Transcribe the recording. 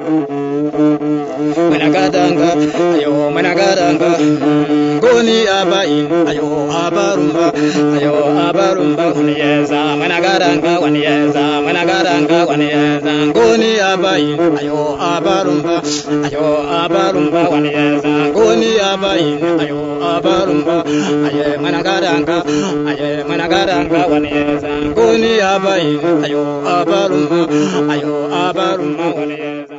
managadanga ayo managadanga goni abai ayo abarumba waniyeza managadanga waniyeza goni abai ayo abarumba waniyeza goni abai ayo abarumba aye managadanga waniyeza goni abai ayo abarumba waniyeza